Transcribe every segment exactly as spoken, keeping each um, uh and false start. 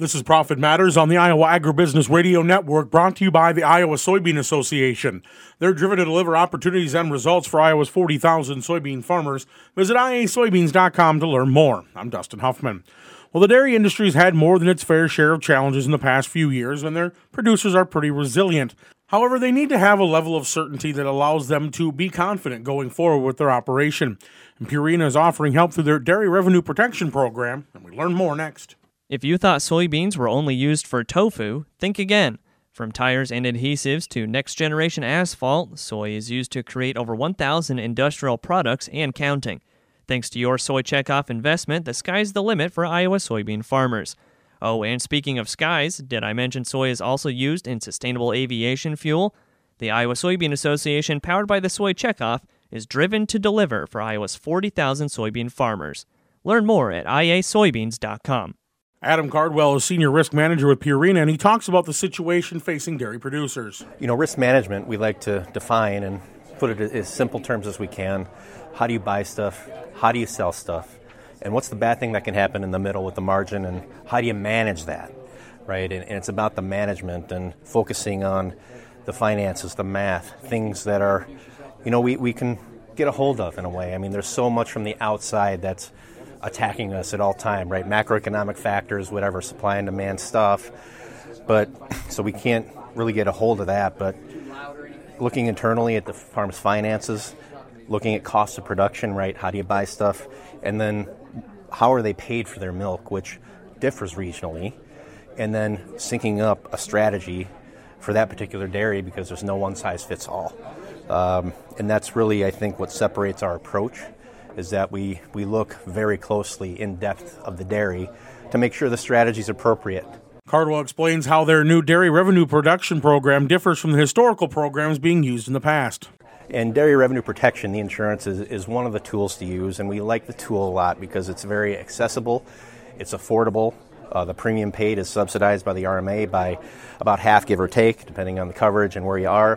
This is Profit Matters on the Iowa Agribusiness Radio Network, brought to you by the Iowa Soybean Association. They're driven to deliver opportunities and results for Iowa's forty thousand soybean farmers. Visit I A soybeans dot com to learn more. I'm Dustin Huffman. Well, the dairy industry's had more than its fair share of challenges in the past few years, and their producers are pretty resilient. However, they need to have a level of certainty that allows them to be confident going forward with their operation. And Purina is offering help through their Dairy Revenue Protection Program, and we learn more next. If you thought soybeans were only used for tofu, think again. From tires and adhesives to next-generation asphalt, soy is used to create over one thousand industrial products and counting. Thanks to your Soy Checkoff investment, the sky's the limit for Iowa soybean farmers. Oh, and speaking of skies, did I mention soy is also used in sustainable aviation fuel? The Iowa Soybean Association, powered by the Soy Checkoff, is driven to deliver for Iowa's forty thousand soybean farmers. Learn more at I A soybeans dot com. Adam Cardwell is Senior Risk Manager with Purina, and he talks about the situation facing dairy producers. You know, risk management, we like to define and put it in as simple terms as we can. How do you buy stuff? How do you sell stuff? And what's the bad thing that can happen in the middle with the margin? And how do you manage that, right? And, and it's about the management and focusing on the finances, the math, things that are, you know, we, we can get a hold of in a way. I mean, there's so much from the outside that's attacking us at all time, right? Macroeconomic factors, whatever, supply and demand stuff. But so we can't really get a hold of that. But looking internally at the farm's finances, looking at cost of production, right? How do you buy stuff? And then how are they paid for their milk, which differs regionally? And then syncing up a strategy for that particular dairy, because there's no one size fits all. Um, and that's really, I think, what separates our approach, is that we, we look very closely in depth of the dairy to make sure the strategy is appropriate. Cardwell explains how their new Dairy Revenue Production Program differs from the historical programs being used in the past. And dairy revenue protection, the insurance, is, is one of the tools to use, and we like the tool a lot because it's very accessible, it's affordable. Uh, the premium paid is subsidized by the R M A by about half, give or take, depending on the coverage and where you are.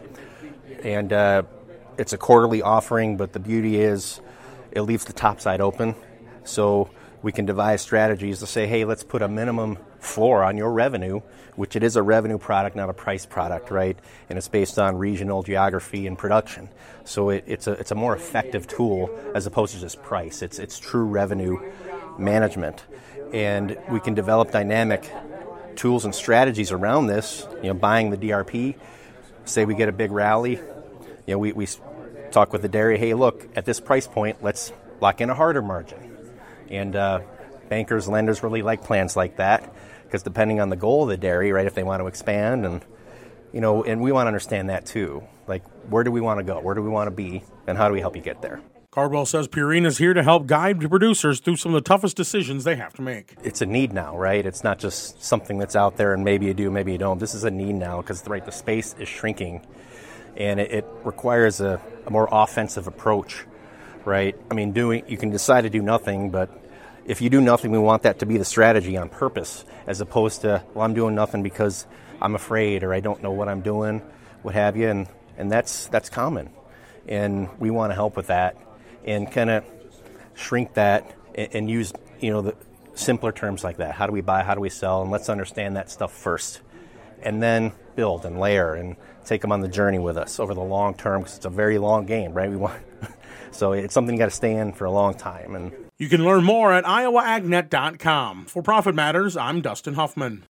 And uh, it's a quarterly offering, but the beauty is it leaves the top side open, so we can devise strategies to say, hey, let's put a minimum floor on your revenue, which it is a revenue product, not a price product, right? And it's based on regional geography and production. So it, it's a it's a more effective tool as opposed to just price. It's it's true revenue management, and we can develop dynamic tools and strategies around this. You know, buying the D R P. Say we get a big rally, you know, we we talk with the dairy. Hey, look, at this price point, let's lock in a harder margin. And uh, bankers, lenders really like plans like that, because depending on the goal of the dairy, right, if they want to expand, and you know, and we want to understand that too. Like, where do we want to go? Where do we want to be? And how do we help you get there? Cardwell says Purina is here to help guide producers through some of the toughest decisions they have to make. It's a need now, right? It's not just something that's out there and maybe you do, maybe you don't. This is a need now because, right, the space is shrinking, and it, it requires a, a more offensive approach, right? I mean, doing you can decide to do nothing, but if you do nothing, we want that to be the strategy on purpose, as opposed to, well, I'm doing nothing because I'm afraid or I don't know what I'm doing, what have you, and, and that's that's common. And we want to help with that and kind of shrink that and, and use, you know, the simpler terms like that. How do we buy? How do we sell? And let's understand that stuff first, and then build and layer and take them on the journey with us over the long term, because it's a very long game, right? We want so it's something you got to stay in for a long time. And you can learn more at iowa ag net dot com. For Profit Matters, I'm Dustin Huffman.